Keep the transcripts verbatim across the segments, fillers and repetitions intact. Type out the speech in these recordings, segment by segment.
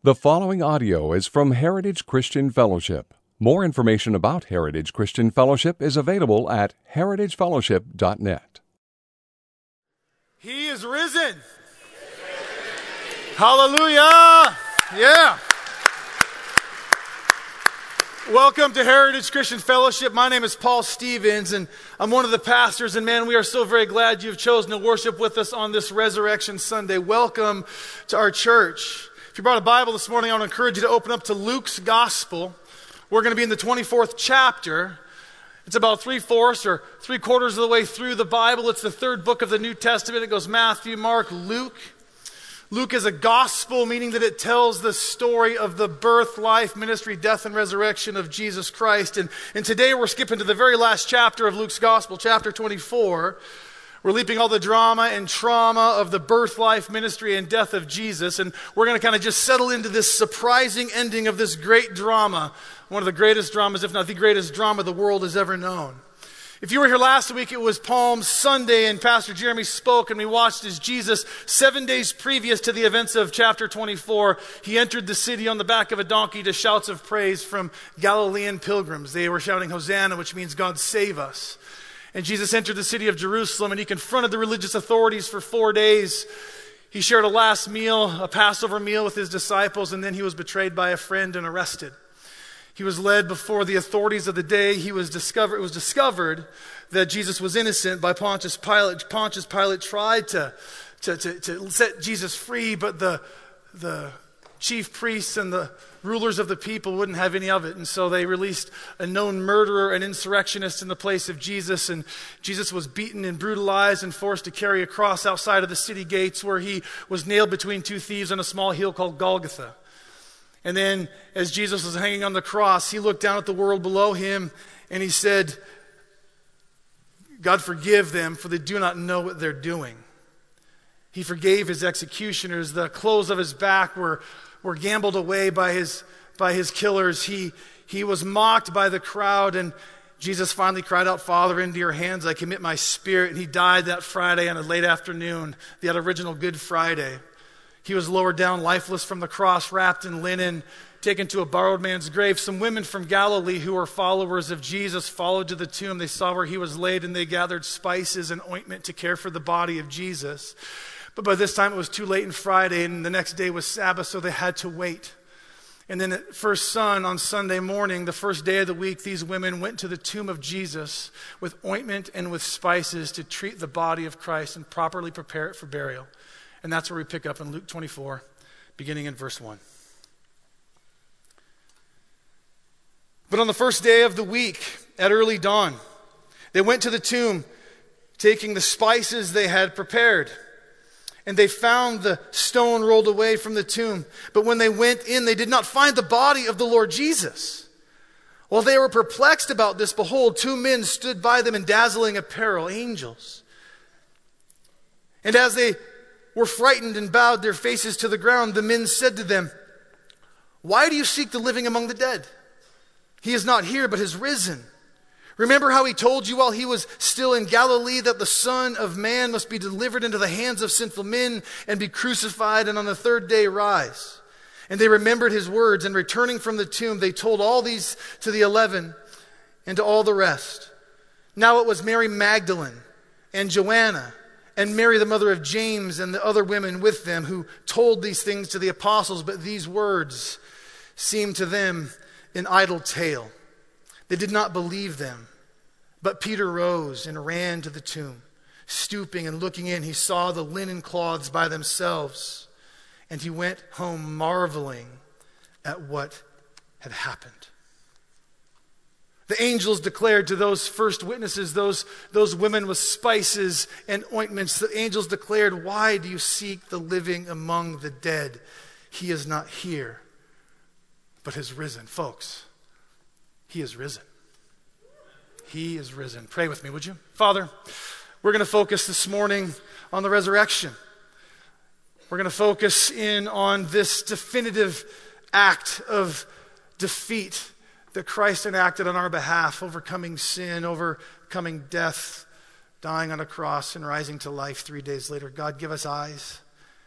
The following audio is from Heritage Christian Fellowship. More information about Heritage Christian Fellowship is available at heritage fellowship dot net. He is risen. Hallelujah. Yeah. Welcome to Heritage Christian Fellowship. My name is Paul Stevens, and I'm one of the pastors. And man, we are so very glad you've chosen to worship with us on this Resurrection Sunday. Welcome to our church. If you brought a Bible this morning, I want to encourage you to open up to Luke's Gospel. We're going to be in the twenty-fourth chapter. It's about three-fourths or three-quarters of the way through the Bible. It's the third book of the New Testament. It goes Matthew, Mark, Luke. Luke is a gospel, meaning that it tells the story of the birth, life, ministry, death, and resurrection of Jesus Christ. And, and today we're skipping to the very last chapter of Luke's gospel, chapter twenty-four. We're leaping all the drama and trauma of the birth, life, ministry, and death of Jesus. And we're going to kind of just settle into this surprising ending of this great drama. One of the greatest dramas, if not the greatest drama the world has ever known. If you were here last week, it was Palm Sunday, and Pastor Jeremy spoke, and we watched as Jesus, seven days previous to the events of chapter twenty-four, he entered the city on the back of a donkey to shouts of praise from Galilean pilgrims. They were shouting, Hosanna, which means God save us. And Jesus entered the city of Jerusalem, and he confronted the religious authorities for four days. He shared a last meal, a Passover meal with his disciples, and then he was betrayed by a friend and arrested. He was led before the authorities of the day. He was discovered, it was discovered that Jesus was innocent by Pontius Pilate. Pontius Pilate tried to, to, to, to set Jesus free, but the, the chief priests and the rulers of the people wouldn't have any of it. And so they released a known murderer, an insurrectionist in the place of Jesus. And Jesus was beaten and brutalized and forced to carry a cross outside of the city gates, where he was nailed between two thieves on a small hill called Golgotha. And then as Jesus was hanging on the cross, he looked down at the world below him and he said, God forgive them, for they do not know what they're doing. He forgave his executioners. The clothes of his back were, were gambled away by his, by his killers. He, he was mocked by the crowd, and Jesus finally cried out, Father, into your hands I commit my spirit. And he died that Friday on a late afternoon, that original Good Friday. He was lowered down lifeless from the cross, wrapped in linen, taken to a borrowed man's grave. Some women from Galilee who were followers of Jesus followed to the tomb. They saw where he was laid, and they gathered spices and ointment to care for the body of Jesus. But by this time it was too late on Friday, and the next day was Sabbath, so they had to wait. And then at first sun on Sunday morning, the first day of the week, these women went to the tomb of Jesus with ointment and with spices to treat the body of Christ and properly prepare it for burial. And that's where we pick up in Luke twenty-four, beginning in verse one. But on the first day of the week, at early dawn, they went to the tomb, taking the spices they had prepared. And they found the stone rolled away from the tomb. But when they went in, they did not find the body of the Lord Jesus. While they were perplexed about this, behold, two men stood by them in dazzling apparel, angels. And as they were frightened and bowed their faces to the ground, the men said to them, Why do you seek the living among the dead? He is not here, but has risen. Remember how he told you while he was still in Galilee that the Son of Man must be delivered into the hands of sinful men and be crucified and on the third day rise. And they remembered his words, and returning from the tomb, they told all these to the eleven and to all the rest. Now it was Mary Magdalene and Joanna and Mary, the mother of James, and the other women with them who told these things to the apostles, but these words seemed to them an idle tale. They did not believe them. But Peter rose and ran to the tomb. Stooping and looking in, he saw the linen cloths by themselves, and he went home marveling at what had happened. The angels declared to those first witnesses, those, those women with spices and ointments, the angels declared, Why do you seek the living among the dead? He is not here, but has risen. Folks, he is risen. He is risen. Pray with me, would you? Father, we're going to focus this morning on the resurrection. We're going to focus in on this definitive act of defeat that Christ enacted on our behalf, overcoming sin, overcoming death, dying on a cross and rising to life three days later. God, give us eyes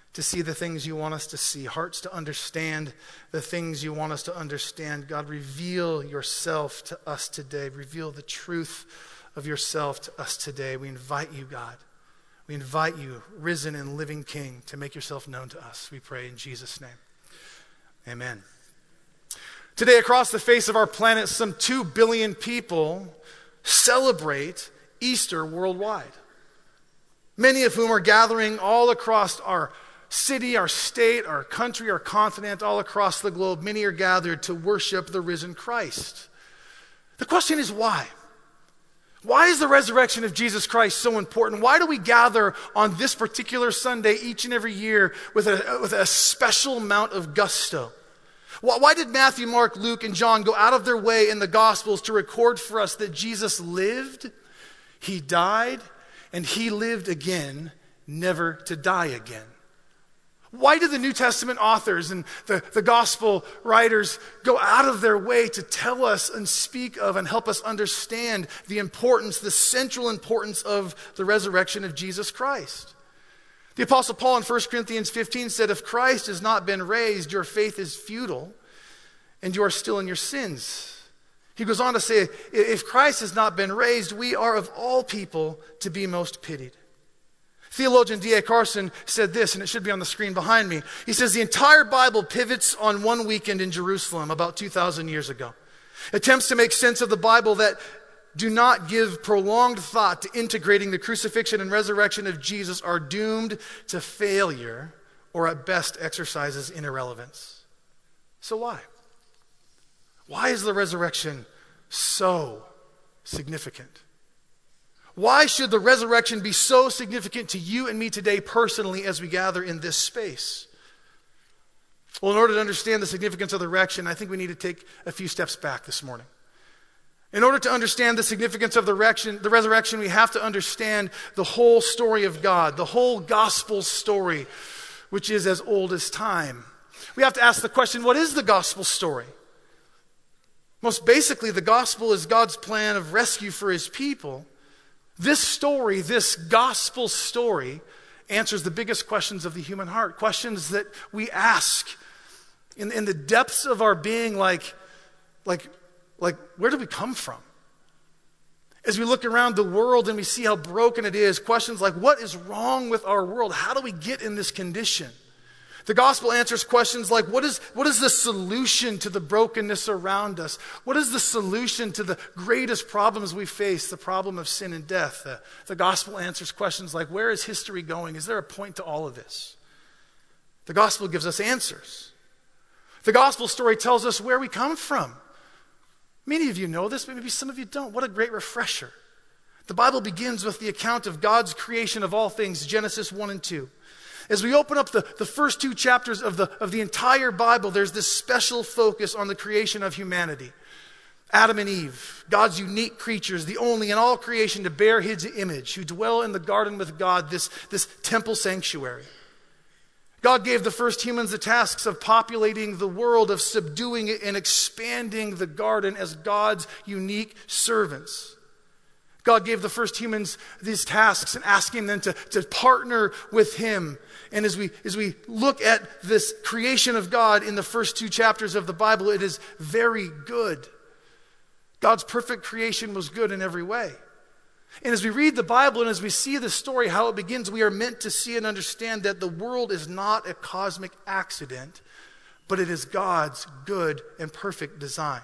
to see the things you want us to see, hearts to understand the things you want us to understand. God, reveal yourself to us today. Reveal the truth of yourself to us today. We invite you, God. We invite you, risen and living King, to make yourself known to us. We pray in Jesus' name. Amen. Today, across the face of our planet, some two billion people celebrate Easter worldwide. Many of whom are gathering all across our city, our state, our country, our continent, all across the globe. Many are gathered to worship the risen Christ. The question is why? Why is the resurrection of Jesus Christ so important? Why do we gather on this particular Sunday each and every year with a, with a special amount of gusto? Why, why did Matthew, Mark, Luke, and John go out of their way in the Gospels to record for us that Jesus lived, he died, and he lived again, never to die again? Why do the New Testament authors and the, the gospel writers go out of their way to tell us and speak of and help us understand the importance, the central importance of the resurrection of Jesus Christ? The Apostle Paul in First Corinthians fifteen said, if Christ has not been raised, your faith is futile and you are still in your sins. He goes on to say, if Christ has not been raised, we are of all people to be most pitied. Theologian D A Carson said this, and it should be on the screen behind me. He says, the entire Bible pivots on one weekend in Jerusalem about two thousand years ago. Attempts to make sense of the Bible that do not give prolonged thought to integrating the crucifixion and resurrection of Jesus are doomed to failure, or at best exercises in irrelevance. So why? Why is the resurrection so significant? Why should the resurrection be so significant to you and me today personally as we gather in this space? Well, in order to understand the significance of the resurrection, I think we need to take a few steps back this morning. In order to understand the significance of the resurrection, the resurrection, we have to understand the whole story of God, the whole gospel story, which is as old as time. We have to ask the question, what is the gospel story? Most basically, the gospel is God's plan of rescue for his people. This story, this gospel story, answers the biggest questions of the human heart. Questions that we ask in, in the depths of our being, like, like, like, where do we come from? As we look around the world and we see how broken it is, questions like, what is wrong with our world? How do we get in this condition? The gospel answers questions like, what is, what is the solution to the brokenness around us? What is the solution to the greatest problems we face, the problem of sin and death? The, the gospel answers questions like, where is history going? Is there a point to all of this? The gospel gives us answers. The gospel story tells us where we come from. Many of you know this, but maybe some of you don't. What a great refresher. The Bible begins with the account of God's creation of all things, Genesis one and two. As we open up the, the first two chapters of the, of the entire Bible, there's this special focus on the creation of humanity. Adam and Eve, God's unique creatures, the only in all creation to bear his image, who dwell in the garden with God, this, this temple sanctuary. God gave the first humans the tasks of populating the world, of subduing it and expanding the garden as God's unique servants. God gave the first humans these tasks and asking them to, to partner with him. And as we, as we look at this creation of God in the first two chapters of the Bible, it is very good. God's perfect creation was good in every way. And as we read the Bible and as we see the story, how it begins, we are meant to see and understand that the world is not a cosmic accident, but it is God's good and perfect design.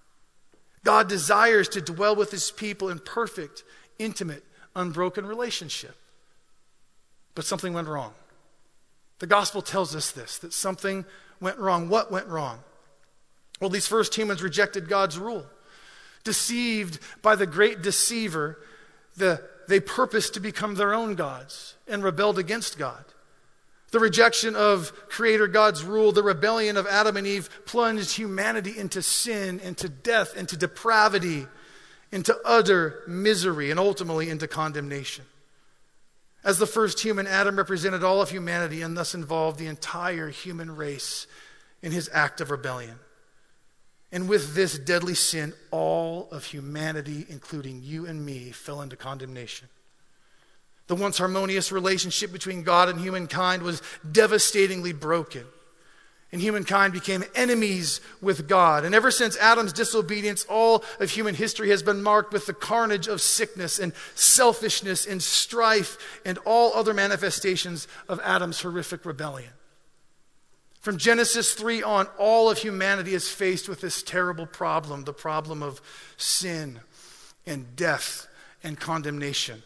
God desires to dwell with his people in perfect, intimate, unbroken relationship. But something went wrong. The gospel tells us this, that something went wrong. What went wrong? Well, these first humans rejected God's rule. Deceived by the great deceiver, the, they purposed to become their own gods and rebelled against God. The rejection of Creator God's rule, the rebellion of Adam and Eve plunged humanity into sin, into death, into depravity, into utter misery, and ultimately into condemnation. As the first human, Adam represented all of humanity and thus involved the entire human race in his act of rebellion. And with this deadly sin, all of humanity, including you and me, fell into condemnation. The once harmonious relationship between God and humankind was devastatingly broken. And humankind became enemies with God. And ever since Adam's disobedience, all of human history has been marked with the carnage of sickness and selfishness and strife and all other manifestations of Adam's horrific rebellion. From Genesis three on, all of humanity is faced with this terrible problem, the problem of sin and death and condemnation.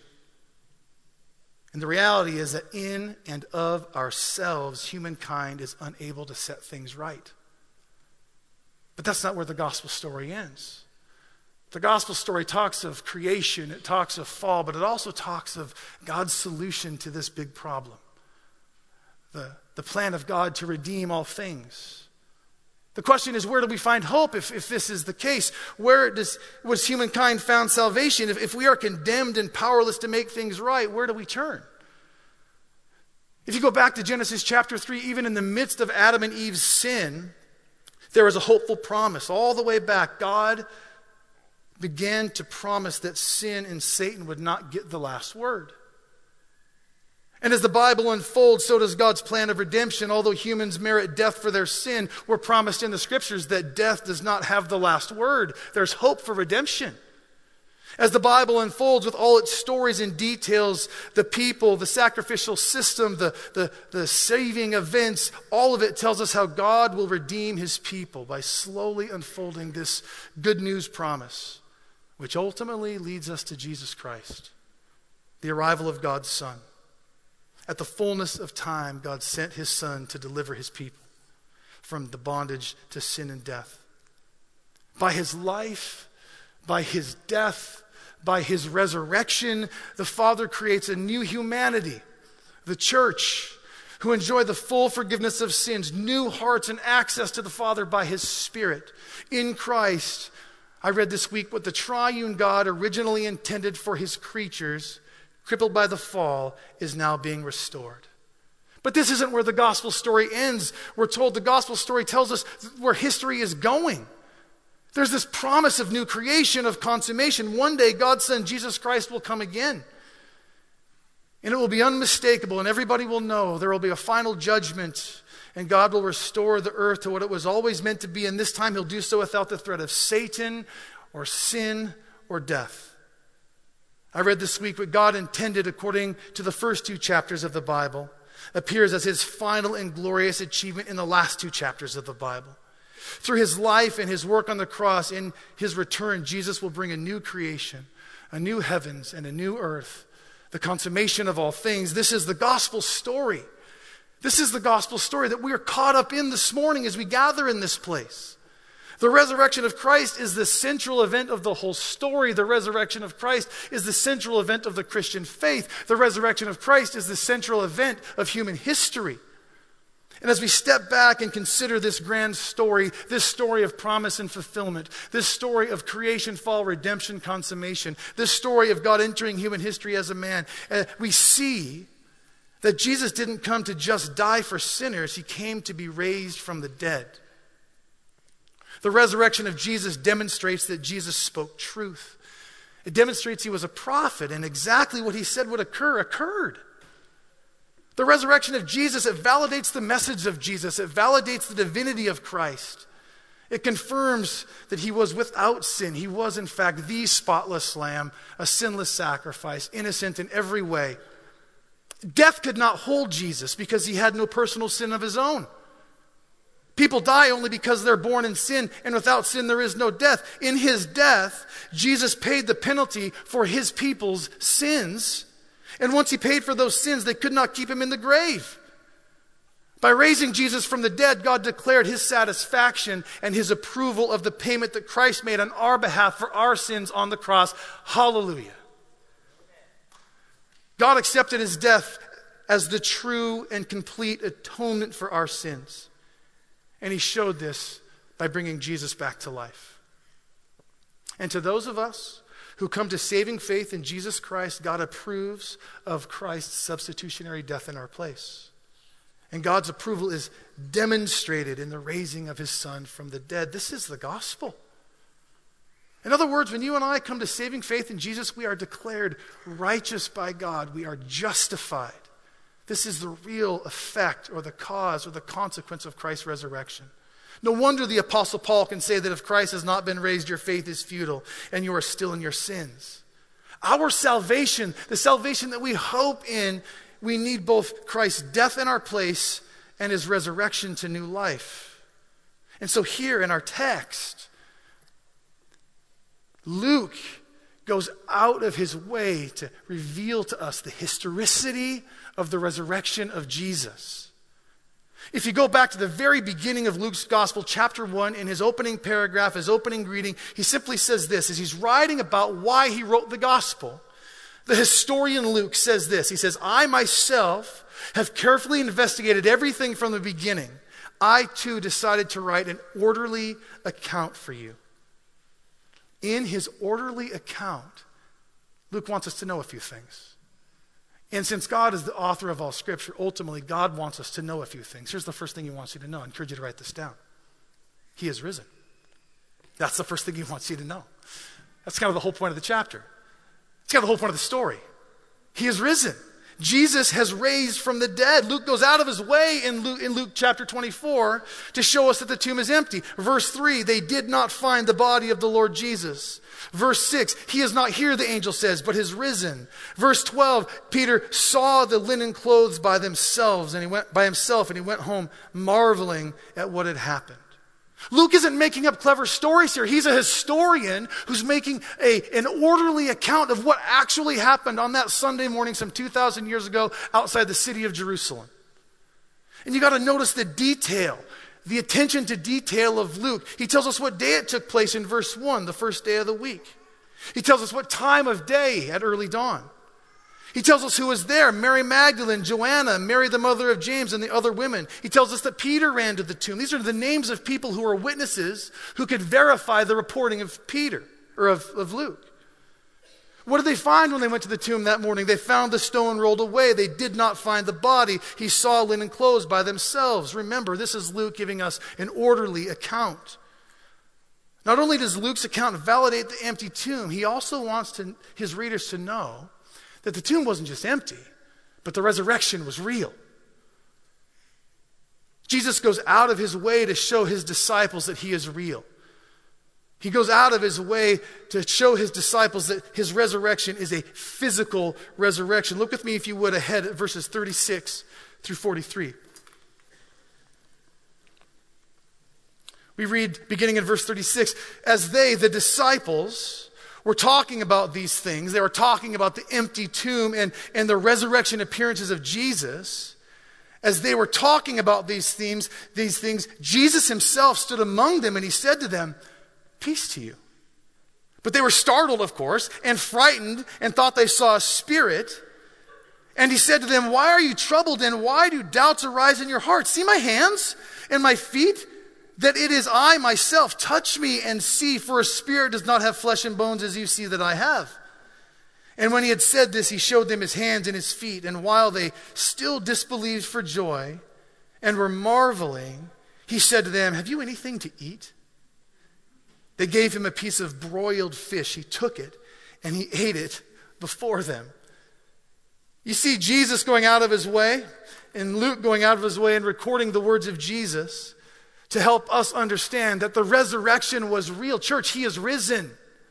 And the reality is that in and of ourselves, humankind is unable to set things right. But that's not where the gospel story ends. The gospel story talks of creation, it talks of fall, but it also talks of God's solution to this big problem. The, the plan of God to redeem all things. The question is, where do we find hope if, if this is the case? Where does was humankind found salvation? If, if we are condemned and powerless to make things right, where do we turn? If you go back to Genesis chapter three, even in the midst of Adam and Eve's sin, there was a hopeful promise. All the way back, God began to promise that sin and Satan would not get the last word. And as the Bible unfolds, so does God's plan of redemption. Although humans merit death for their sin, we're promised in the scriptures that death does not have the last word. There's hope for redemption. As the Bible unfolds with all its stories and details, the people, the sacrificial system, the, the, the saving events, all of it tells us how God will redeem his people by slowly unfolding this good news promise, which ultimately leads us to Jesus Christ, the arrival of God's Son. At the fullness of time, God sent his Son to deliver his people from the bondage to sin and death. By his life, by his death, by his resurrection, the Father creates a new humanity, the church, who enjoy the full forgiveness of sins, new hearts and access to the Father by his Spirit. In Christ, I read this week what the triune God originally intended for his creatures, crippled by the fall, is now being restored. But this isn't where the gospel story ends. We're told the gospel story tells us where history is going. There's this promise of new creation, of consummation. One day, God's Son, Jesus Christ, will come again. And it will be unmistakable, and everybody will know. There will be a final judgment, and God will restore the earth to what it was always meant to be. And this time, he'll do so without the threat of Satan or sin or death. I read this week what God intended, according to the first two chapters of the Bible, appears as his final and glorious achievement in the last two chapters of the Bible. Through his life and his work on the cross, in his return, Jesus will bring a new creation, a new heavens and a new earth, the consummation of all things. This is the gospel story. This is the gospel story that we are caught up in this morning as we gather in this place. The resurrection of Christ is the central event of the whole story. The resurrection of Christ is the central event of the Christian faith. The resurrection of Christ is the central event of human history. And as we step back and consider this grand story, this story of promise and fulfillment, this story of creation, fall, redemption, consummation, this story of God entering human history as a man, uh, we see that Jesus didn't come to just die for sinners. He came to be raised from the dead. The resurrection of Jesus demonstrates that Jesus spoke truth. It demonstrates he was a prophet, and exactly what he said would occur, occurred. The resurrection of Jesus, it validates the message of Jesus. It validates the divinity of Christ. It confirms that he was without sin. He was, in fact, the spotless lamb, a sinless sacrifice, innocent in every way. Death could not hold Jesus because he had no personal sin of his own. People die only because they're born in sin, and without sin there is no death. In his death, Jesus paid the penalty for his people's sins. And once he paid for those sins, they could not keep him in the grave. By raising Jesus from the dead, God declared his satisfaction and his approval of the payment that Christ made on our behalf for our sins on the cross. Hallelujah. God accepted his death as the true and complete atonement for our sins. And he showed this by bringing Jesus back to life. And to those of us who come to saving faith in Jesus Christ, God approves of Christ's substitutionary death in our place. And God's approval is demonstrated in the raising of his Son from the dead. This is the gospel. In other words, when you and I come to saving faith in Jesus, we are declared righteous by God. We are justified. This is the real effect or the cause or the consequence of Christ's resurrection. No wonder the Apostle Paul can say that if Christ has not been raised, your faith is futile and you are still in your sins. Our salvation, the salvation that we hope in, we need both Christ's death in our place and his resurrection to new life. And so here in our text, Luke goes out of his way to reveal to us the historicity of the resurrection of Jesus. If you go back to the very beginning of Luke's gospel, chapter one, in his opening paragraph, his opening greeting, he simply says this, as he's writing about why he wrote the gospel. The historian Luke says this, he says, I myself have carefully investigated everything from the beginning. I too decided to write an orderly account for you. In his orderly account, Luke wants us to know a few things. And since God is the author of all Scripture, ultimately God wants us to know a few things. Here's the first thing he wants you to know. I encourage you to write this down. He is risen. That's the first thing he wants you to know. That's kind of the whole point of the chapter. It's kind of the whole point of the story. He is risen. Jesus has raised from the dead. Luke goes out of his way in Luke, in Luke chapter twenty-four to show us that the tomb is empty. Verse three, they did not find the body of the Lord Jesus. Verse six, he is not here, the angel says, but has risen. Verse twelve, Peter saw the linen clothes by themselves, and he went by himself, and he went home marveling at what had happened. Luke isn't making up clever stories here. He's a historian who's making a, an orderly account of what actually happened on that Sunday morning some two thousand years ago outside the city of Jerusalem. And you got to notice the detail, the attention to detail of Luke. He tells us what day it took place in verse one, the first day of the week. He tells us what time of day at early dawn. He tells us who was there, Mary Magdalene, Joanna, Mary the mother of James, and the other women. He tells us that Peter ran to the tomb. These are the names of people who are witnesses who could verify the reporting of Peter, or of, of Luke. What did they find when they went to the tomb that morning? They found the stone rolled away. They did not find the body. He saw linen clothes by themselves. Remember, this is Luke giving us an orderly account. Not only does Luke's account validate the empty tomb, he also wants to, his readers to know that the tomb wasn't just empty, but the resurrection was real. Jesus goes out of his way to show his disciples that he is real. He goes out of his way to show his disciples that his resurrection is a physical resurrection. Look with me, if you would, ahead at verses thirty-six through forty-three. We read, beginning in verse thirty-six, as they, the disciples, were talking about these things, they were talking about the empty tomb and, and the resurrection appearances of Jesus. As they were talking about these themes, these things, Jesus himself stood among them and he said to them, peace to you. But they were startled, of course, and frightened and thought they saw a spirit. And he said to them, why are you troubled and why do doubts arise in your hearts? See my hands and my feet, that it is I myself. Touch me and see, for a spirit does not have flesh and bones as you see that I have. And when he had said this, he showed them his hands and his feet. And while they still disbelieved for joy and were marveling, he said to them, have you anything to eat? They gave him a piece of broiled fish. He took it and he ate it before them. You see Jesus going out of his way and Luke going out of his way and recording the words of Jesus to help us understand that the resurrection was real. Church, he is risen.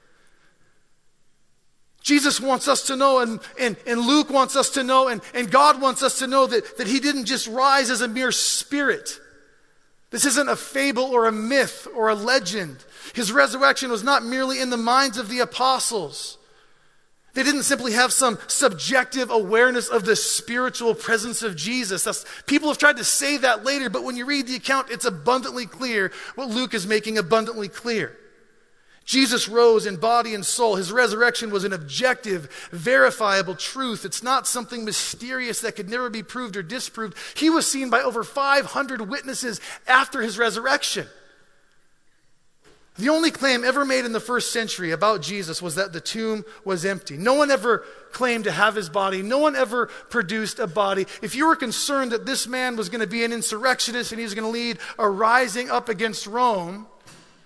Jesus wants us to know, and, and, and Luke wants us to know, and, and God wants us to know that, that he didn't just rise as a mere spirit. This isn't a fable or a myth or a legend. His resurrection was not merely in the minds of the apostles. They didn't simply have some subjective awareness of the spiritual presence of Jesus. That's, people have tried to say that later, but when you read the account, it's abundantly clear what Luke is making abundantly clear. Jesus rose in body and soul. His resurrection was an objective, verifiable truth. It's not something mysterious that could never be proved or disproved. He was seen by over five hundred witnesses after his resurrection. The only claim ever made in the first century about Jesus was that the tomb was empty. No one ever claimed to have his body. No one ever produced a body. If you were concerned that this man was going to be an insurrectionist and he was going to lead a rising up against Rome,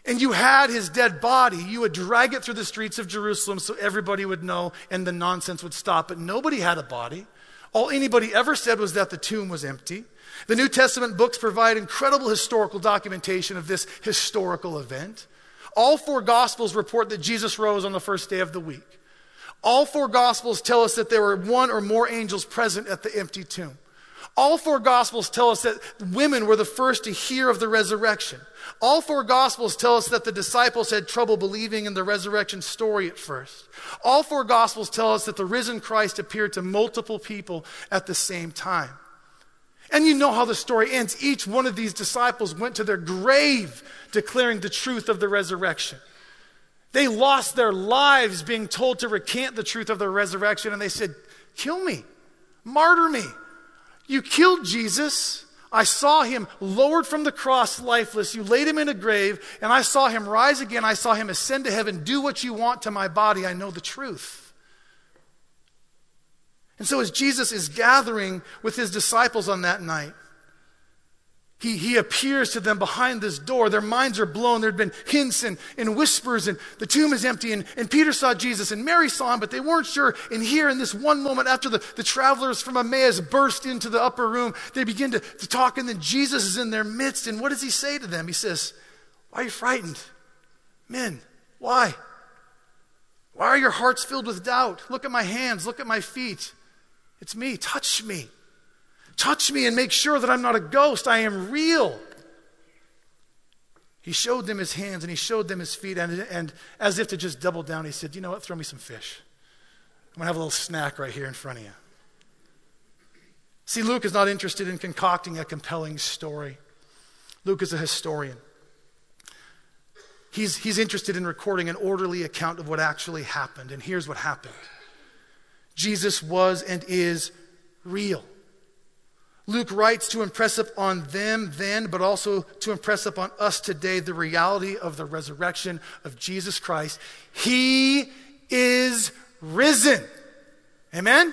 and you had his dead body, you would drag it through the streets of Jerusalem so everybody would know and the nonsense would stop. But nobody had a body. All anybody ever said was that the tomb was empty. The New Testament books provide incredible historical documentation of this historical event. All four Gospels report that Jesus rose on the first day of the week. All four Gospels tell us that there were one or more angels present at the empty tomb. All four Gospels tell us that women were the first to hear of the resurrection. All four Gospels tell us that the disciples had trouble believing in the resurrection story at first. All four Gospels tell us that the risen Christ appeared to multiple people at the same time. And you know how the story ends. Each one of these disciples went to their grave declaring the truth of the resurrection. They lost their lives being told to recant the truth of the resurrection, and they said, kill me, martyr me. You killed Jesus. I saw him lowered from the cross lifeless. You laid him in a grave, and I saw him rise again. I saw him ascend to heaven. Do what you want to my body. I know the truth. And so as Jesus is gathering with his disciples on that night, he, he appears to them behind this door. Their minds are blown. There had been hints and, and whispers, and the tomb is empty. And, and Peter saw Jesus, and Mary saw him, but they weren't sure. And here in this one moment, after the, the travelers from Emmaus burst into the upper room, they begin to, to talk, and then Jesus is in their midst. And what does he say to them? He says, why are you frightened? Men, why? Why are your hearts filled with doubt? Look at my hands. Look at my feet. It's me. Touch me. Touch me and make sure that I'm not a ghost. I am real. He showed them his hands and he showed them his feet. And, and as if to just double down, he said, you know what? Throw me some fish. I'm going to have a little snack right here in front of you. See, Luke is not interested in concocting a compelling story. Luke is a historian. He's, he's interested in recording an orderly account of what actually happened. And here's what happened. Jesus was and is real. Luke writes to impress upon them then, but also to impress upon us today the reality of the resurrection of Jesus Christ. He is risen. Amen?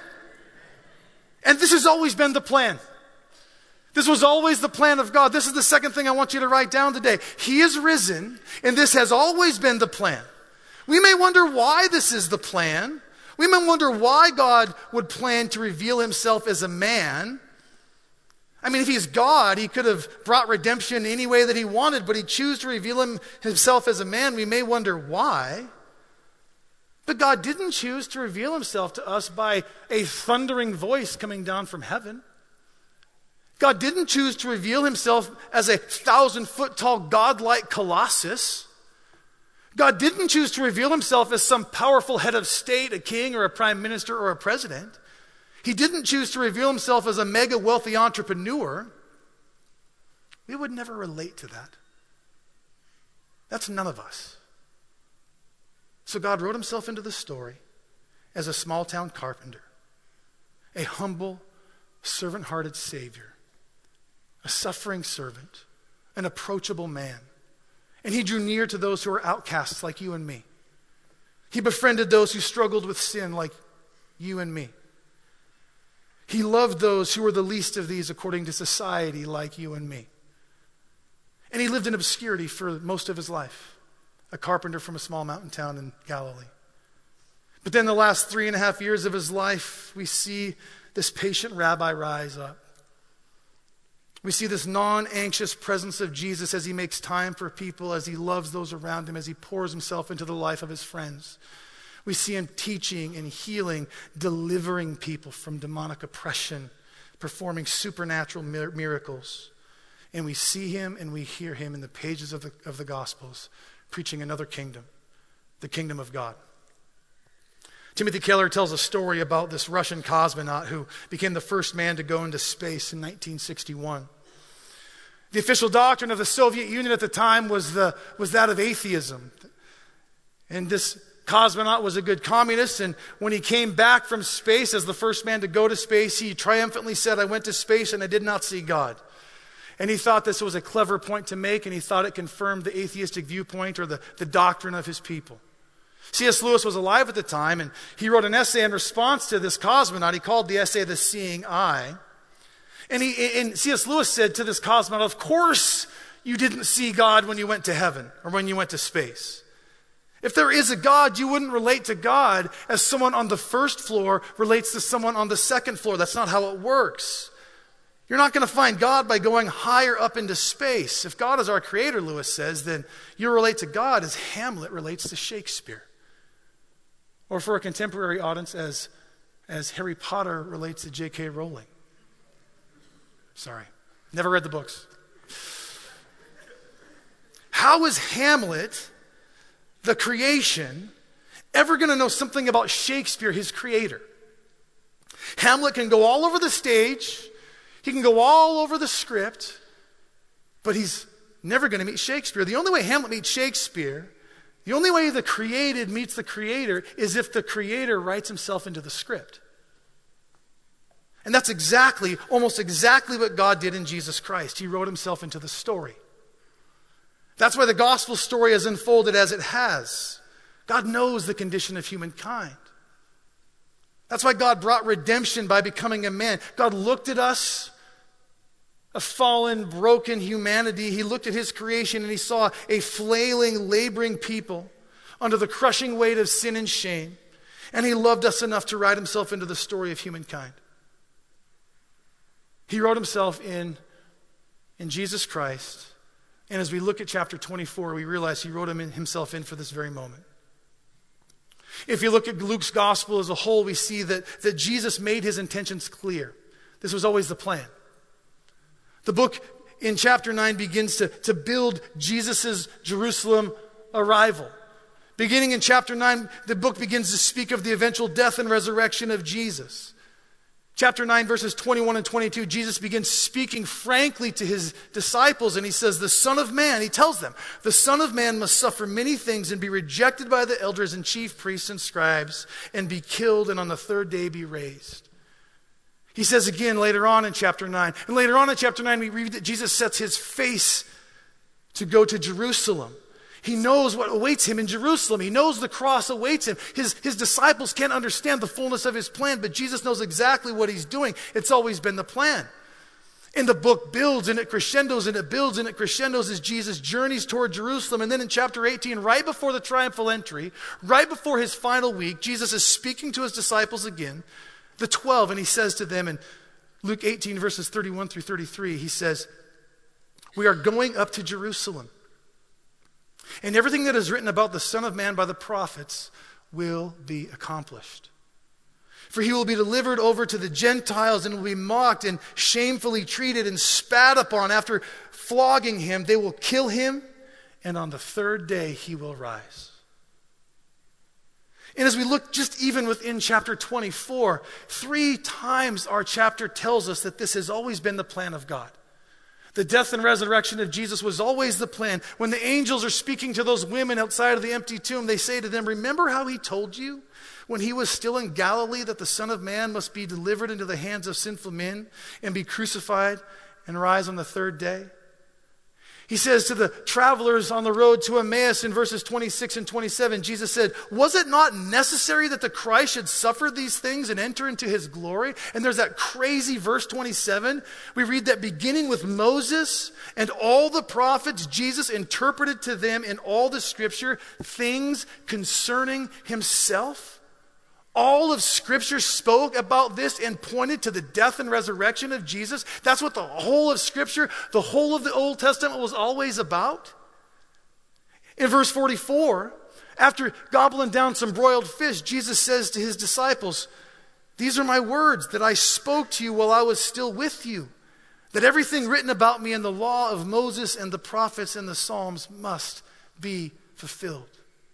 And this has always been the plan. This was always the plan of God. This is the second thing I want you to write down today. He is risen, and this has always been the plan. We may wonder why this is the plan. We may wonder why God would plan to reveal himself as a man. I mean, if he's God, he could have brought redemption any way that he wanted, but he chose to reveal him, himself as a man. We may wonder why. But God didn't choose to reveal himself to us by a thundering voice coming down from heaven. God didn't choose to reveal himself as a thousand-foot tall godlike colossus. God didn't choose to reveal himself as some powerful head of state, a king or a prime minister or a president. He didn't choose to reveal himself as a mega wealthy entrepreneur. We would never relate to that. That's none of us. So God wrote himself into the story as a small town carpenter, a humble, servant-hearted Savior, a suffering servant, an approachable man. And he drew near to those who were outcasts like you and me. He befriended those who struggled with sin like you and me. He loved those who were the least of these according to society like you and me. And he lived in obscurity for most of his life, a carpenter from a small mountain town in Galilee. But then the last three and a half years of his life, we see this patient rabbi rise up. We see this non-anxious presence of Jesus as he makes time for people, as he loves those around him, as he pours himself into the life of his friends. We see him teaching and healing, delivering people from demonic oppression, performing supernatural mir- miracles. And we see him and we hear him in the pages of the, of the Gospels, preaching another kingdom, the kingdom of God. Timothy Keller tells a story about this Russian cosmonaut who became the first man to go into space in nineteen sixty-one. The official doctrine of the Soviet Union at the time was, the, was that of atheism. And this cosmonaut was a good communist, and when he came back from space as the first man to go to space, he triumphantly said, "I went to space and I did not see God." And he thought this was a clever point to make, and he thought it confirmed the atheistic viewpoint or the, the doctrine of his people. C S Lewis was alive at the time, and he wrote an essay in response to this cosmonaut. He called the essay "The Seeing Eye." And, he, and C S Lewis said to this cosmonaut, "Of course you didn't see God when you went to heaven or when you went to space. If there is a God, you wouldn't relate to God as someone on the first floor relates to someone on the second floor. That's not how it works. You're not going to find God by going higher up into space. If God is our creator, Lewis says, then you relate to God as Hamlet relates to Shakespeare. Or for a contemporary audience, as, as Harry Potter relates to J K Rowling. Sorry, never read the books. How is Hamlet, the creation, ever going to know something about Shakespeare, his creator? Hamlet can go all over the stage, he can go all over the script, but he's never going to meet Shakespeare. The only way Hamlet meets Shakespeare, the only way the created meets the creator, is if the creator writes himself into the script. And that's exactly, almost exactly what God did in Jesus Christ. He wrote himself into the story. That's why the gospel story has unfolded as it has. God knows the condition of humankind. That's why God brought redemption by becoming a man. God looked at us, a fallen, broken humanity. He looked at his creation and he saw a flailing, laboring people under the crushing weight of sin and shame. And he loved us enough to write himself into the story of humankind. He wrote himself in, in Jesus Christ. And as we look at chapter twenty-four, we realize he wrote him in, himself in for this very moment. If you look at Luke's gospel as a whole, we see that, that Jesus made his intentions clear. This was always the plan. The book in chapter nine begins to, to build Jesus' Jerusalem arrival. Beginning in chapter nine, the book begins to speak of the eventual death and resurrection of Jesus. Chapter nine, verses twenty-one and twenty-two, Jesus begins speaking frankly to his disciples, and he says, the Son of Man, he tells them, the Son of Man must suffer many things and be rejected by the elders and chief priests and scribes and be killed and on the third day be raised. He says again later on in chapter nine, and later on in chapter nine, we read that Jesus sets his face to go to Jerusalem. He knows what awaits him in Jerusalem. He knows the cross awaits him. His, his disciples can't understand the fullness of his plan, but Jesus knows exactly what he's doing. It's always been the plan. And the book builds and it crescendos and it builds and it crescendos as Jesus journeys toward Jerusalem. And then in chapter eighteen, right before the triumphal entry, right before his final week, Jesus is speaking to his disciples again, the twelve, and he says to them in Luke eighteen, verses thirty-one through thirty-three, he says, we are going up to Jerusalem. And everything that is written about the Son of Man by the prophets will be accomplished. For he will be delivered over to the Gentiles and will be mocked and shamefully treated and spat upon. After flogging him, they will kill him, and on the third day he will rise. And as we look just even within chapter twenty-four, three times our chapter tells us that this has always been the plan of God. The death and resurrection of Jesus was always the plan. When the angels are speaking to those women outside of the empty tomb, they say to them, remember how he told you when he was still in Galilee that the Son of Man must be delivered into the hands of sinful men and be crucified and rise on the third day? He says to the travelers on the road to Emmaus in verses twenty-six and twenty-seven, Jesus said, was it not necessary that the Christ should suffer these things and enter into his glory? And there's that crazy verse twenty-seven. We read that beginning with Moses and all the prophets, Jesus interpreted to them in all the scripture things concerning himself. All of Scripture spoke about this and pointed to the death and resurrection of Jesus. That's what the whole of Scripture, the whole of the Old Testament was always about. In verse forty-four, after gobbling down some broiled fish, Jesus says to his disciples, these are my words that I spoke to you while I was still with you, that everything written about me in the law of Moses and the prophets and the Psalms must be fulfilled.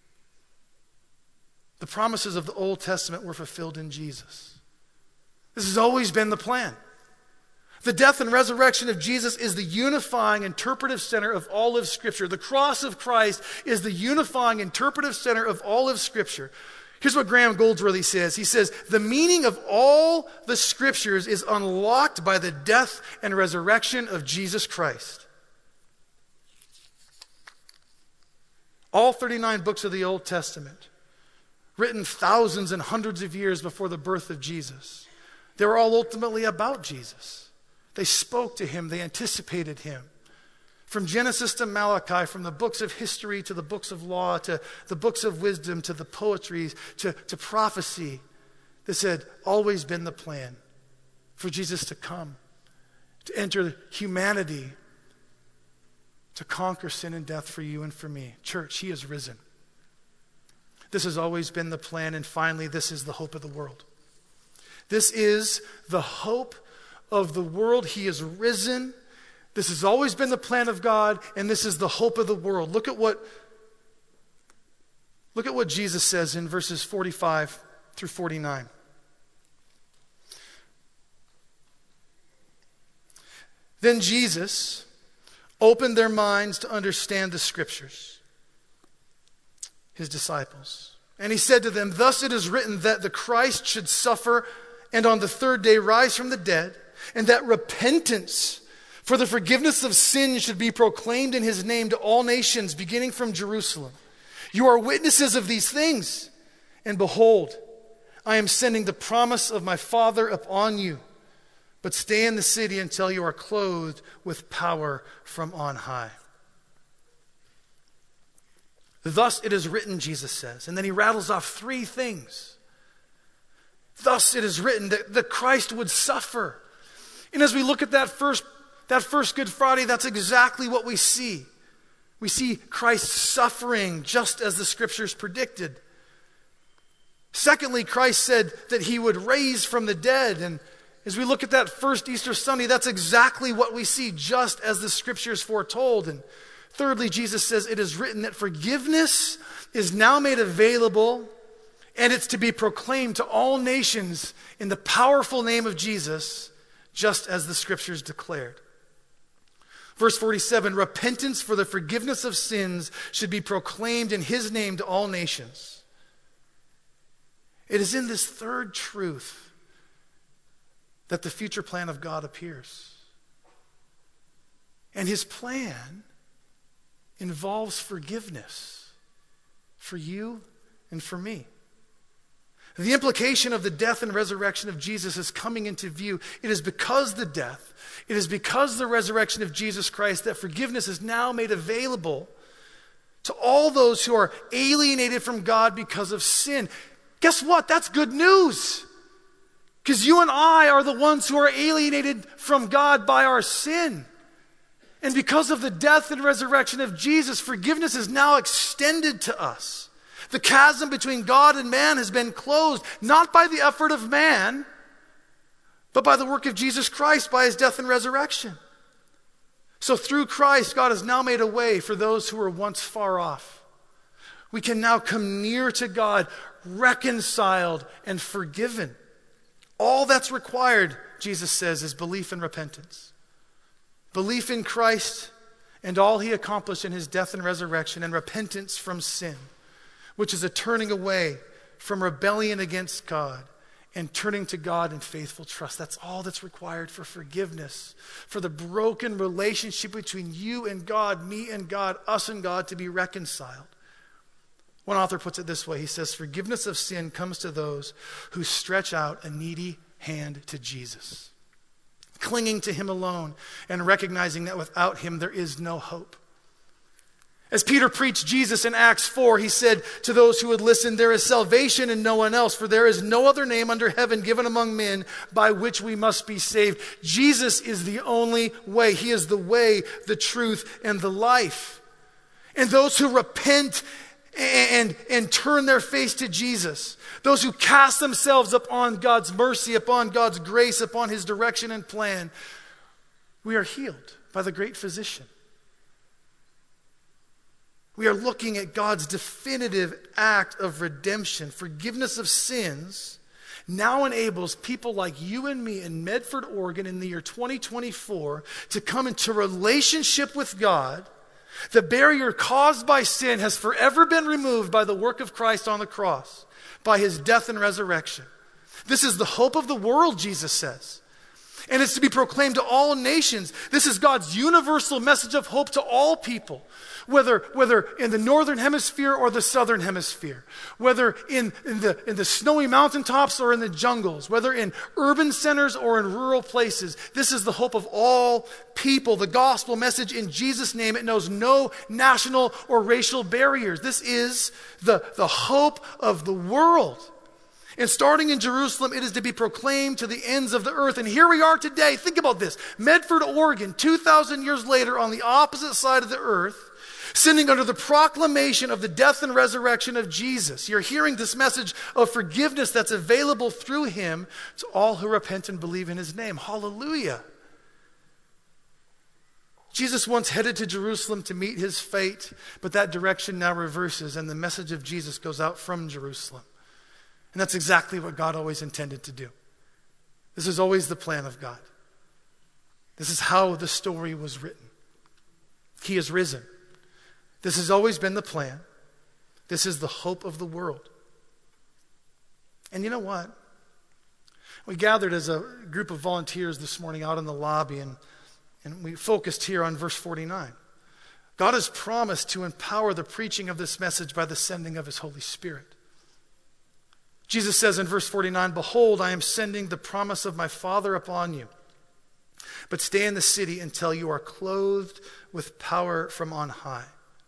The promises of the Old Testament were fulfilled in Jesus. This has always been the plan. The death and resurrection of Jesus is the unifying interpretive center of all of Scripture. The cross of Christ is the unifying interpretive center of all of Scripture. Here's what Graham Goldsworthy says. He says, the meaning of all the Scriptures is unlocked by the death and resurrection of Jesus Christ. All thirty-nine books of the Old Testament, written thousands and hundreds of years before the birth of Jesus, they were all ultimately about Jesus. They spoke to him. They anticipated him. From Genesis to Malachi, from the books of history to the books of law, to the books of wisdom, to the poetry, to, to prophecy, this had always been the plan for Jesus to come, to enter humanity, to conquer sin and death for you and for me. Church, he is risen. This has always been the plan, and finally, this is the hope of the world. This is the hope of the world. He is risen. This has always been the plan of God, and this is the hope of the world. Look at what, look at what Jesus says in verses forty-five through forty-nine. Then Jesus opened their minds to understand the Scriptures, his disciples. And he said to them, "Thus it is written that the Christ should suffer and on the third day rise from the dead, and that repentance for the forgiveness of sins should be proclaimed in his name to all nations, beginning from Jerusalem. You are witnesses of these things. And behold, I am sending the promise of my Father upon you. But stay in the city until you are clothed with power from on high." Thus it is written, Jesus says. And then he rattles off three things. Thus it is written that, that Christ would suffer. And as we look at that first That first Good Friday, that's exactly what we see. We see Christ suffering just as the Scriptures predicted. Secondly, Christ said that he would raise from the dead. And as we look at that first Easter Sunday, that's exactly what we see, just as the Scriptures foretold. And thirdly, Jesus says it is written that forgiveness is now made available, and it's to be proclaimed to all nations in the powerful name of Jesus, just as the Scriptures declared. Verse forty-seven, repentance for the forgiveness of sins should be proclaimed in his name to all nations. It is in this third truth that the future plan of God appears. And his plan involves forgiveness for you and for me. The implication of the death and resurrection of Jesus is coming into view. It is because the death, it is because the resurrection of Jesus Christ that forgiveness is now made available to all those who are alienated from God because of sin. Guess what? That's good news. Because you and I are the ones who are alienated from God by our sin. And because of the death and resurrection of Jesus, forgiveness is now extended to us. The chasm between God and man has been closed, not by the effort of man, but by the work of Jesus Christ, by his death and resurrection. So through Christ, God has now made a way for those who were once far off. We can now come near to God, reconciled and forgiven. All that's required, Jesus says, is belief and repentance. Belief in Christ and all he accomplished in his death and resurrection, and repentance from sin, which is a turning away from rebellion against God and turning to God in faithful trust. That's all that's required for forgiveness, for the broken relationship between you and God, me and God, us and God to be reconciled. One author puts it this way. He says, forgiveness of sin comes to those who stretch out a needy hand to Jesus, clinging to him alone and recognizing that without him there is no hope. As Peter preached Jesus in Acts four, he said to those who would listen, there is salvation in no one else, for there is no other name under heaven given among men by which we must be saved. Jesus is the only way. He is the way, the truth, and the life. And those who repent and, and, and turn their face to Jesus, those who cast themselves upon God's mercy, upon God's grace, upon his direction and plan, we are healed by the great physician. We are looking at God's definitive act of redemption. Forgiveness of sins now enables people like you and me in Medford, Oregon in the year twenty twenty-four to come into relationship with God. The barrier caused by sin has forever been removed by the work of Christ on the cross, by his death and resurrection. This is the hope of the world, Jesus says. And it's to be proclaimed to all nations. This is God's universal message of hope to all people, whether, whether in the northern hemisphere or the southern hemisphere, whether in, in, the, in the snowy mountaintops or in the jungles, whether in urban centers or in rural places. This is the hope of all people. The gospel message in Jesus' name, it knows no national or racial barriers. This is the, the hope of the world. And starting in Jerusalem, it is to be proclaimed to the ends of the earth. And here we are today. Think about this. Medford, Oregon, two thousand years later, on the opposite side of the earth, sitting under the proclamation of the death and resurrection of Jesus. You're hearing this message of forgiveness that's available through him to all who repent and believe in his name. Hallelujah. Jesus once headed to Jerusalem to meet his fate, but that direction now reverses, and the message of Jesus goes out from Jerusalem. And that's exactly what God always intended to do. This is always the plan of God. This is how the story was written. He is risen. This has always been the plan. This is the hope of the world. And you know what? We gathered as a group of volunteers this morning out in the lobby, and, and we focused here on verse forty-nine. God has promised to empower the preaching of this message by the sending of his Holy Spirit. Jesus says in verse forty-nine, "Behold, I am sending the promise of my Father upon you. But stay in the city until you are clothed with power from on high."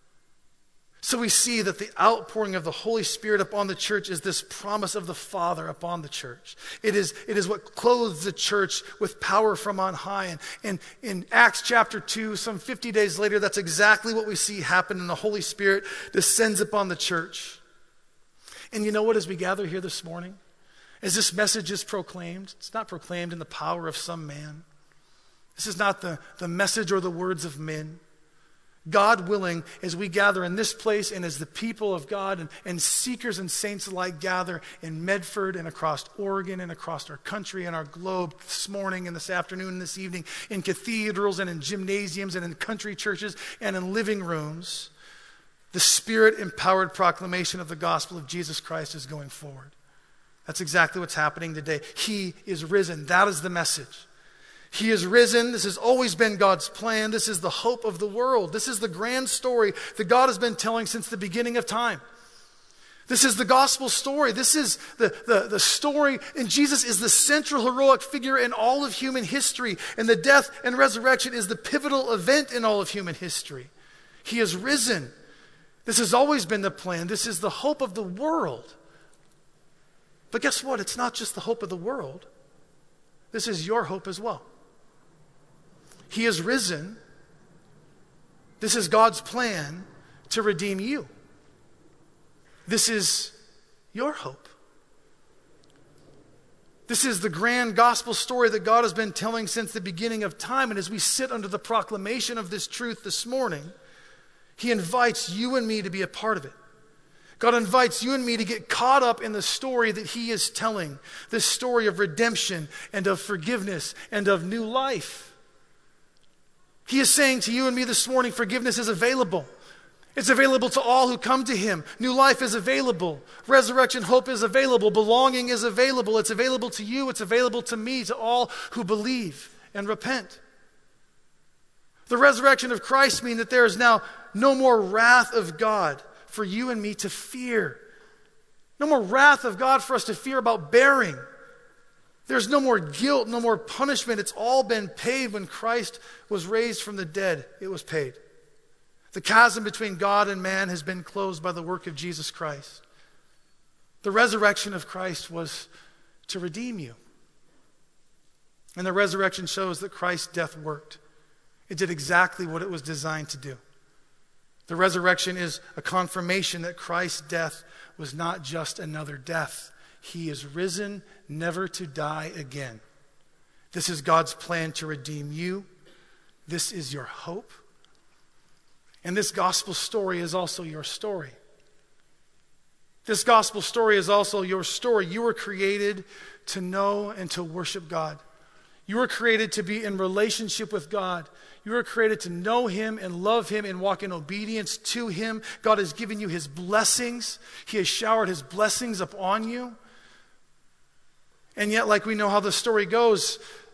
So we see that the outpouring of the Holy Spirit upon the church is this promise of the Father upon the church. It is, it is what clothes the church with power from on high. And, and in Acts chapter two, some fifty days later, that's exactly what we see happen, and the Holy Spirit descends upon the church. And you know what, as we gather here this morning, as this message is proclaimed, it's not proclaimed in the power of some man. This is not the, the message or the words of men. God willing, as we gather in this place and as the people of God and, and seekers and saints alike gather in Medford and across Oregon and across our country and our globe this morning and this afternoon and this evening, in cathedrals and in gymnasiums and in country churches and in living rooms, the Spirit-empowered proclamation of the gospel of Jesus Christ is going forward. That's exactly what's happening today. He is risen. That is the message. He is risen. This has always been God's plan. This is the hope of the world. This is the grand story that God has been telling since the beginning of time. This is the gospel story. This is the, the, the story, and Jesus is the central heroic figure in all of human history, and the death and resurrection is the pivotal event in all of human history. He is risen. This has always been the plan. This is the hope of the world. But guess what? It's not just the hope of the world. This is your hope as well. He is risen. This is God's plan to redeem you. This is your hope. This is the grand gospel story that God has been telling since the beginning of time. And as we sit under the proclamation of this truth this morning, he invites you and me to be a part of it. God invites you and me to get caught up in the story that he is telling, this story of redemption and of forgiveness and of new life. He is saying to you and me this morning, forgiveness is available. It's available to all who come to him. New life is available. Resurrection hope is available. Belonging is available. It's available to you. It's available to me, to all who believe and repent. The resurrection of Christ means that there is now no more wrath of God for you and me to fear. No more wrath of God for us to fear about bearing. There's no more guilt, no more punishment. It's all been paid when Christ was raised from the dead. It was paid. The chasm between God and man has been closed by the work of Jesus Christ. The resurrection of Christ was to redeem you. And the resurrection shows that Christ's death worked. It did exactly what it was designed to do. The resurrection is a confirmation that Christ's death was not just another death. He is risen, never to die again. This is God's plan to redeem you. This is your hope. And this gospel story is also your story. This gospel story is also your story. You were created to know and to worship God. You were created to be in relationship with God. You were created to know him and love him and walk in obedience to him. God has given you his blessings. He has showered his blessings upon you. And yet, like we know how the story goes,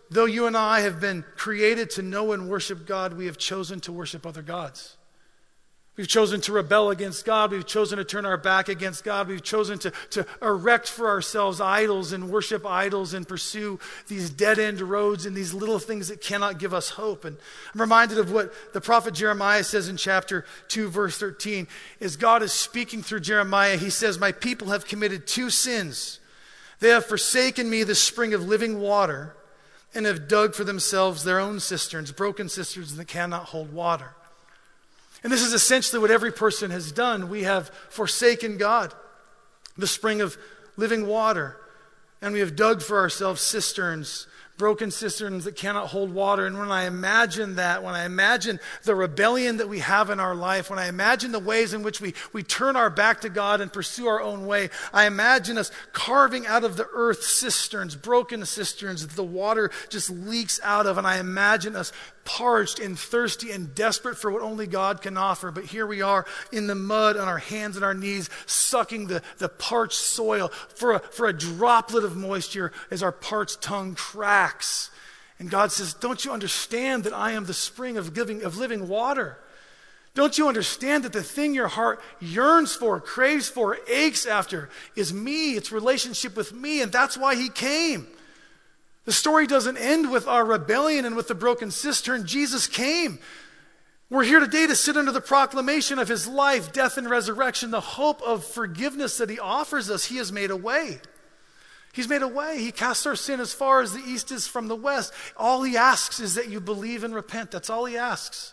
though you and I have been created to know and worship God, we have chosen to worship other gods. We've chosen to rebel against God. We've chosen to turn our back against God. We've chosen to, to erect for ourselves idols and worship idols and pursue these dead-end roads and these little things that cannot give us hope. And I'm reminded of what the prophet Jeremiah says in chapter two, verse thirteen. As God is speaking through Jeremiah, he says, "My people have committed two sins. They have forsaken me, the spring of living water, and have dug for themselves their own cisterns, broken cisterns that cannot hold water." And this is essentially what every person has done. We have forsaken God, the spring of living water, and we have dug for ourselves cisterns, broken cisterns that cannot hold water. And when I imagine that, when I imagine the rebellion that we have in our life, when I imagine the ways in which we, we turn our back to God and pursue our own way, I imagine us carving out of the earth cisterns, broken cisterns that the water just leaks out of. And I imagine us parched and thirsty and desperate for what only God can offer. But here we are in the mud on our hands and our knees, sucking the, the parched soil for a, for a droplet of moisture as our parched tongue cracks. And God says, "Don't you understand that I am the spring of living, of living water? Don't you understand that the thing your heart yearns for, craves for, aches after is me? It's relationship with me, and that's why he came." The story doesn't end with our rebellion and with the broken cistern. Jesus came. We're here today to sit under the proclamation of his life, death, and resurrection, the hope of forgiveness that he offers us. He has made a way. He's made a way. He casts our sin as far as the east is from the west. All he asks is that you believe and repent. That's all he asks.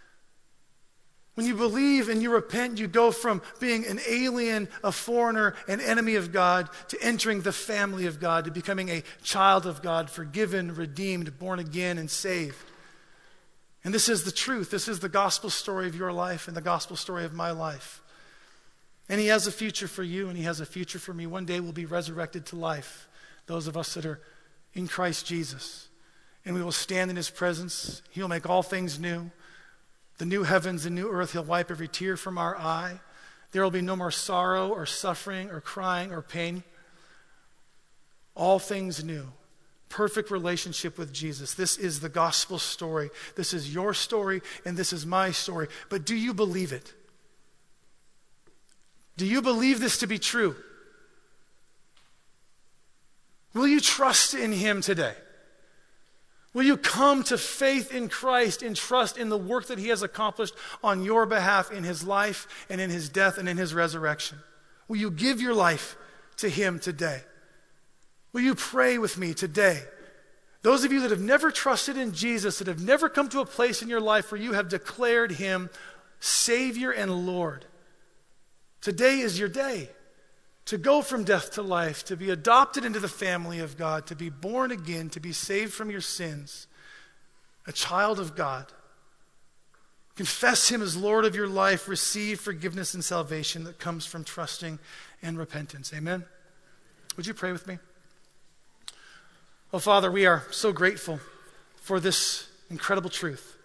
When you believe and you repent, you go from being an alien, a foreigner, an enemy of God, to entering the family of God, to becoming a child of God, forgiven, redeemed, born again, and saved. And this is the truth. This is the gospel story of your life and the gospel story of my life. And he has a future for you, and he has a future for me. One day we'll be resurrected to life, those of us that are in Christ Jesus. And we will stand in his presence. He'll make all things new. The new heavens and new earth, he'll wipe every tear from our eye. There will be no more sorrow or suffering or crying or pain. All things new. Perfect relationship with Jesus. This is the gospel story. This is your story and this is my story. But do you believe it? Do you believe this to be true? Will you trust in him today? Will you come to faith in Christ and trust in the work that he has accomplished on your behalf in his life and in his death and in his resurrection? Will you give your life to him today? Will you pray with me today? Those of you that have never trusted in Jesus, that have never come to a place in your life where you have declared him Savior and Lord, today is your day to go from death to life, to be adopted into the family of God, to be born again, to be saved from your sins, a child of God. Confess him as Lord of your life, receive forgiveness and salvation that comes from trusting and repentance. Amen? Would you pray with me? Oh, Father, we are so grateful for this incredible truth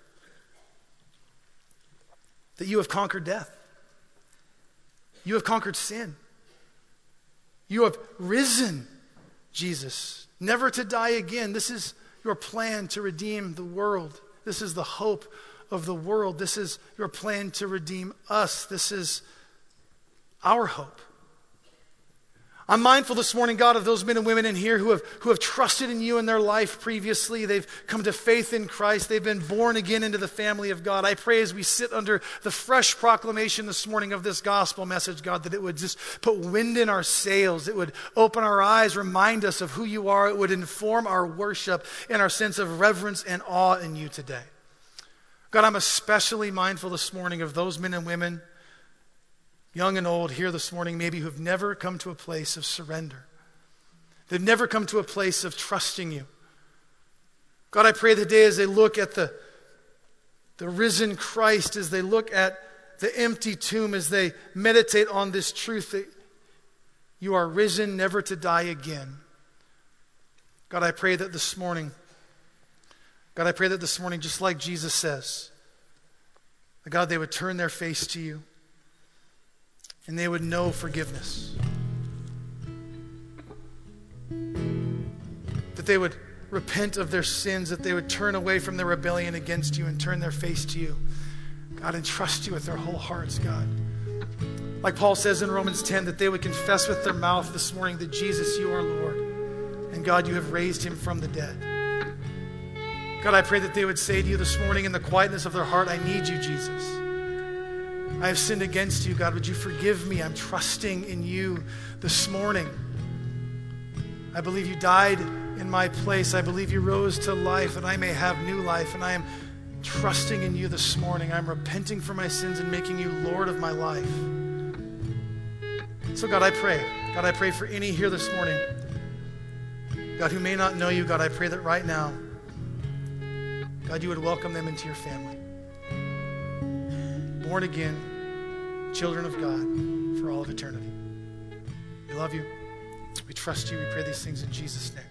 that you have conquered death. You have conquered sin. You have risen, Jesus, never to die again. This is your plan to redeem the world. This is the hope of the world. This is your plan to redeem us. This is our hope. I'm mindful this morning, God, of those men and women in here who have, who have trusted in you in their life previously. They've come to faith in Christ. They've been born again into the family of God. I pray as we sit under the fresh proclamation this morning of this gospel message, God, that it would just put wind in our sails. It would open our eyes, remind us of who you are. It would inform our worship and our sense of reverence and awe in you today. God, I'm especially mindful this morning of those men and women, young and old, here this morning, maybe who've never come to a place of surrender. They've never come to a place of trusting you. God, I pray today as they look at the, the risen Christ, as they look at the empty tomb, as they meditate on this truth that you are risen, never to die again. God, I pray that this morning, God, I pray that this morning, just like Jesus says, that God, they would turn their face to you. And they would know forgiveness. That they would repent of their sins, that they would turn away from their rebellion against you and turn their face to you, God, and trust you with their whole hearts, God. Like Paul says in Romans ten, that they would confess with their mouth this morning that Jesus, you are Lord. And God, you have raised him from the dead. God, I pray that they would say to you this morning in the quietness of their heart, I need you, Jesus. I have sinned against you, God. Would you forgive me? I'm trusting in you this morning. I believe you died in my place. I believe you rose to life, that I may have new life. And I am trusting in you this morning. I'm repenting for my sins and making you Lord of my life. So God, I pray. God, I pray for any here this morning, God, who may not know you. God, I pray that right now, God, you would welcome them into your family. Born again, children of God for all of eternity. We love you. We trust you. We pray these things in Jesus' name.